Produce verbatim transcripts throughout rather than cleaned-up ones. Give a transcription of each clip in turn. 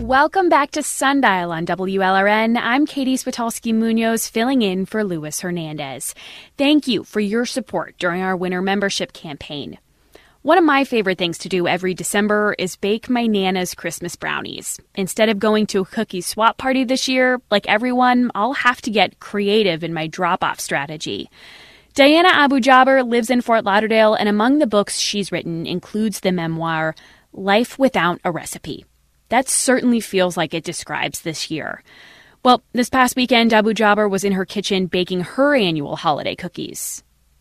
Welcome back to Sundial on W L R N. I'm Katie Switolski-Munoz, filling in for Luis Hernandez. Thank you for your support during our winter membership campaign. One of my favorite things to do every December is bake my Nana's Christmas brownies. Instead of going to a cookie swap party this year, like everyone, I'll have to get creative in my drop-off strategy. Diana Abu-Jaber lives in Fort Lauderdale, and among the books she's written includes the memoir Life Without a Recipe. That certainly feels like it describes this year. Well, this past weekend, Abu-Jaber was in her kitchen baking her annual holiday cookies.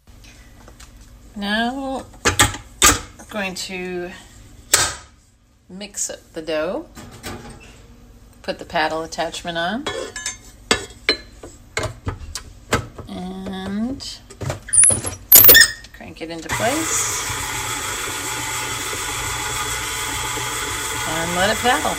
Now, I'm going to mix up the dough, put the paddle attachment on, and crank it into place. And let it paddle.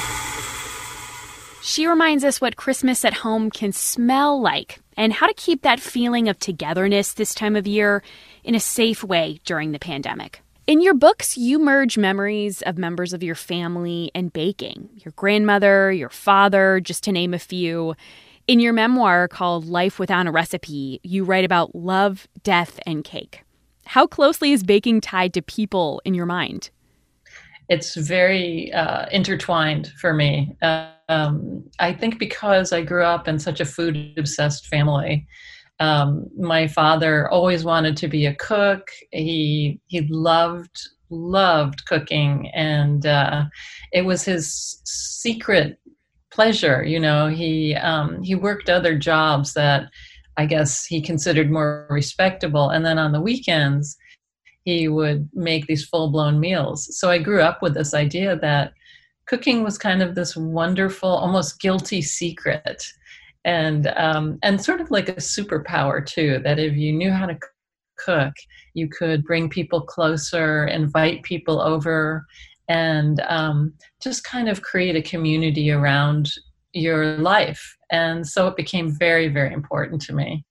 She reminds us what Christmas at home can smell like and how to keep that feeling of togetherness this time of year in a safe way during the pandemic. In your books, you merge memories of members of your family and baking. Your grandmother, your father, just to name a few. In your memoir called Life Without a Recipe, you write about love, death, and cake. How closely is baking tied to people in your mind? It's very uh, intertwined for me. Uh, um, I think because I grew up in such a food-obsessed family. Um, my father always wanted to be a cook. He he loved loved cooking, and uh, it was his secret pleasure. You know, he um, he worked other jobs that I guess he considered more respectable, and then on the weekends he would make these full-blown meals. So I grew up with this idea that cooking was kind of this wonderful, almost guilty secret, and um, and sort of like a superpower too, that if you knew how to cook, you could bring people closer, invite people over, and um, just kind of create a community around your life. And so it became very, very important to me.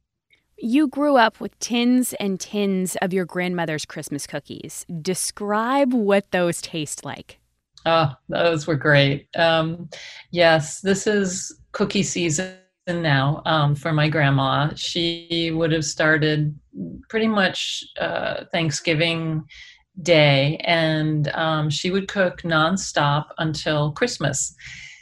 You grew up with tins and tins of your grandmother's Christmas cookies. Describe what those taste like. Oh, those were great. Um, yes, this is cookie season now um, for my grandma. She would have started pretty much uh, Thanksgiving Day, and um, she would cook nonstop until Christmas.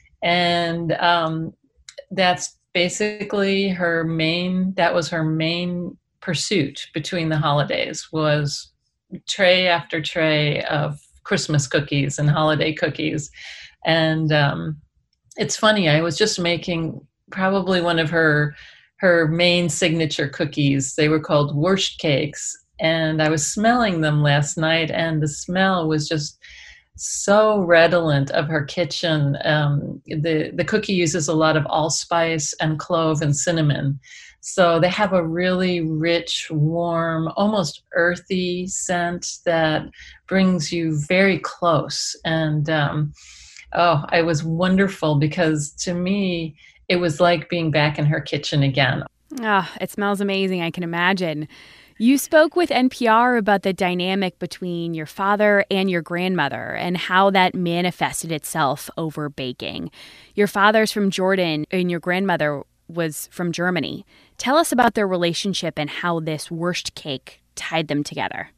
And um, that's basically her main, that was her main pursuit between the holidays, was tray after tray of Christmas cookies and holiday cookies. And um, it's funny, I was just making probably one of her her main signature cookies. They were called Wurst cakes, and I was smelling them last night, and the smell was just so redolent of her kitchen. Um, the, the cookie uses a lot of allspice and clove and cinnamon. So they have a really rich, warm, almost earthy scent that brings you very close. And um, oh, it was wonderful because to me, it was like being back in her kitchen again. Ah, oh, it smells amazing, I can imagine. You spoke with N P R about the dynamic between your father and your grandmother and how that manifested itself over baking. Your father's from Jordan and your grandmother was from Germany. Tell us about their relationship and how this Wurst cake tied them together.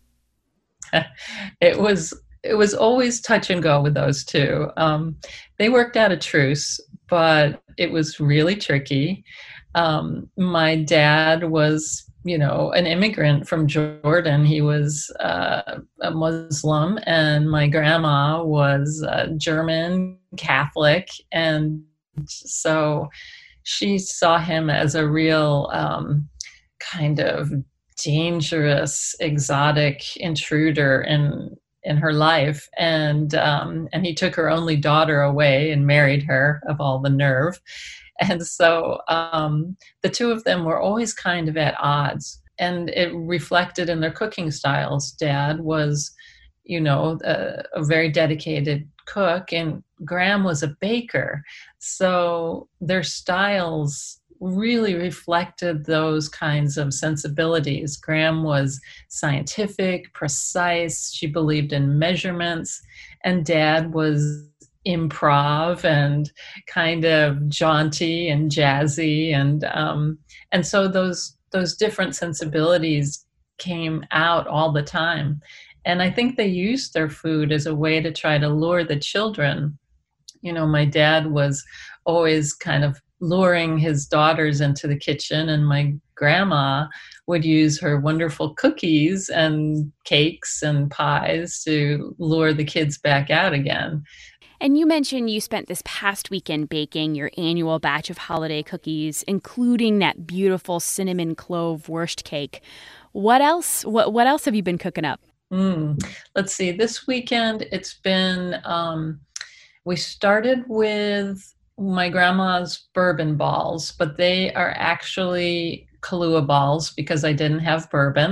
It was it was always touch and go with those two. Um, they worked out a truce, but it was really tricky. Um, my dad was you know, an immigrant from Jordan. He was uh, a Muslim, and my grandma was a German Catholic. And so she saw him as a real um, kind of dangerous, exotic intruder in in her life. And um, and he took her only daughter away and married her, of all the nerve. And so um, the two of them were always kind of at odds, and it reflected in their cooking styles. Dad was, you know, a, a very dedicated cook, and Graham was a baker. So their styles really reflected those kinds of sensibilities. Graham was scientific, precise. She believed in measurements, and Dad was improv and kind of jaunty and jazzy, and um, and so those those different sensibilities came out all the time. And I think they used their food as a way to try to lure the children. You know, my dad was always kind of luring his daughters into the kitchen, and my grandma would use her wonderful cookies and cakes and pies to lure the kids back out again. And you mentioned you spent this past weekend baking your annual batch of holiday cookies, including that beautiful cinnamon clove wurst cake. What else? What What else have you been cooking up? Mm, let's see. This weekend, it's been. Um, we started with my grandma's bourbon balls, but they are actually Kahlua balls because I didn't have bourbon.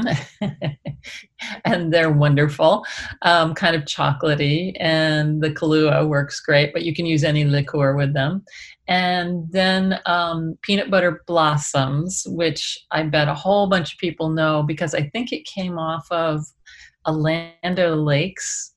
And they're wonderful, um, kind of chocolatey, and the Kahlua works great, but you can use any liqueur with them. And then um, peanut butter blossoms, which I bet a whole bunch of people know because I think it came off of a Land O'Lakes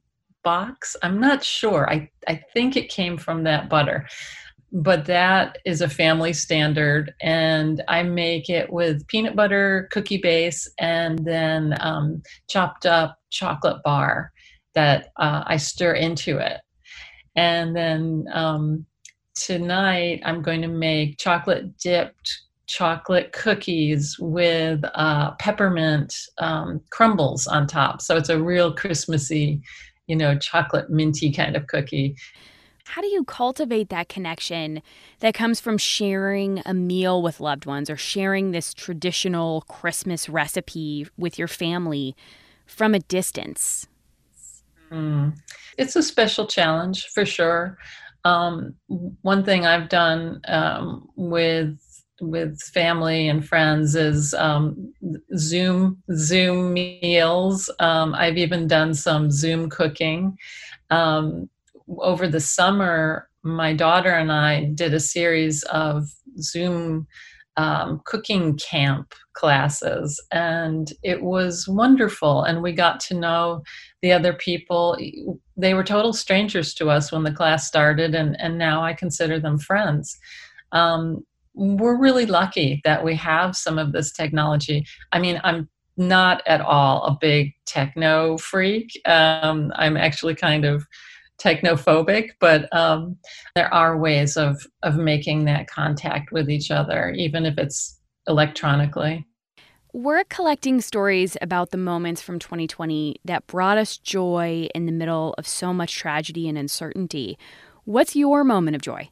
box. I'm not sure. I, I think it came from that butter. But that is a family standard, and I make it with peanut butter cookie base and then um, chopped up chocolate bar that uh, I stir into it. And then um, tonight I'm going to make chocolate dipped chocolate cookies with uh, peppermint um, crumbles on top. So it's a real Christmassy, you know, chocolate minty kind of cookie. How do you cultivate that connection that comes from sharing a meal with loved ones or sharing this traditional Christmas recipe with your family from a distance? Mm. It's a special challenge for sure. Um, one thing I've done um, with with family and friends is um, Zoom Zoom meals. Um, I've even done some Zoom cooking. Um, over the summer, my daughter and I did a series of Zoom um, cooking camp classes, and it was wonderful. And we got to know the other people. They were total strangers to us when the class started, and, and now I consider them friends. Um, we're really lucky that we have some of this technology. I mean, I'm not at all a big techno freak. Um, I'm actually kind of technophobic, but um, there are ways of of making that contact with each other, even if it's electronically. We're collecting stories about the moments from twenty twenty that brought us joy in the middle of so much tragedy and uncertainty. What's your moment of joy?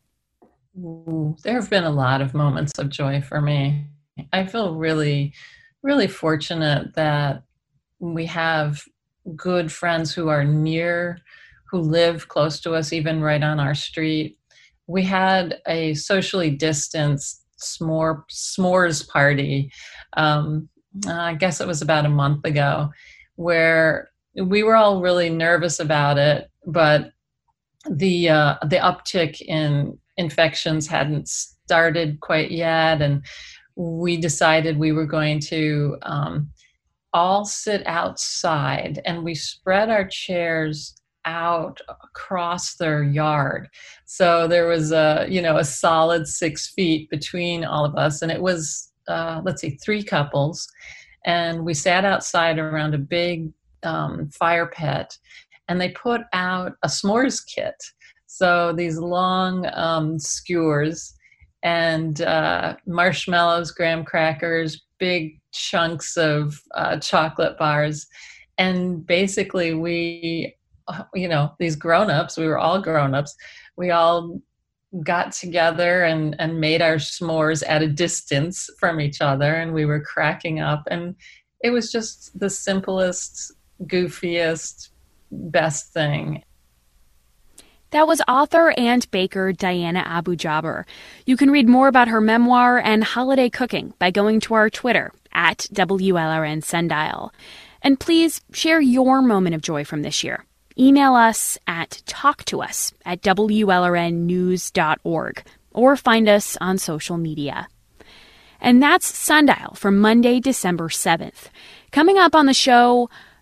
Ooh, there have been a lot of moments of joy for me. I feel really, really fortunate that we have good friends who are near, who live close to us, even right on our street. We had a socially distanced s'more, s'mores party, um, I guess it was about a month ago, where we were all really nervous about it, but the uh, the uptick in infections hadn't started quite yet, and we decided we were going to um, all sit outside, and we spread our chairs out across their yard. So there was a, you know, a solid six feet between all of us. And it was, uh, let's see, three couples. And we sat outside around a big um, fire pit, and they put out a s'mores kit. So these long um, skewers and uh, marshmallows, graham crackers, big chunks of uh, chocolate bars. And basically we, you know, these grown-ups, we were all grown-ups, we all got together and, and made our s'mores at a distance from each other, and we were cracking up. And it was just the simplest, goofiest, best thing. That was author and baker Diana Abu-Jaber. You can read more about her memoir and holiday cooking by going to our Twitter at W L R N Sundial. And please share your moment of joy from this year. Email us at talktous at W L R N news dot org or find us on social media. And that's Sundial for Monday, December seventh. Coming up on the show,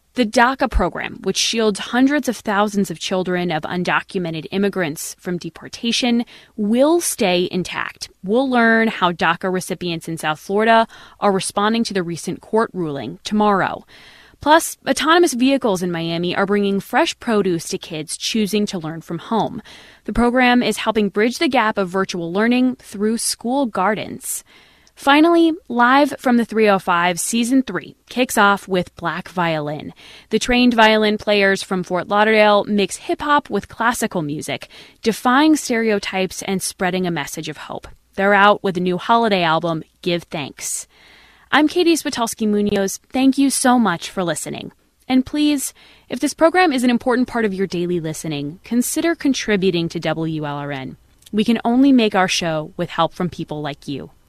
The DACA program, which shields hundreds of thousands of children of undocumented immigrants from deportation, will stay intact. We'll learn how DACA recipients in South Florida are responding to the recent court ruling tomorrow. Plus, autonomous vehicles in Miami are bringing fresh produce to kids choosing to learn from home. The program is helping bridge the gap of virtual learning through school gardens. Finally, Live from the three oh five Season three kicks off with Black Violin. The trained violin players from Fort Lauderdale mix hip-hop with classical music, defying stereotypes and spreading a message of hope. They're out with a new holiday album, Give Thanks. I'm Katie Switolski-Munoz. Thank you so much for listening. And please, if this program is an important part of your daily listening, consider contributing to W L R N. We can only make our show with help from people like you.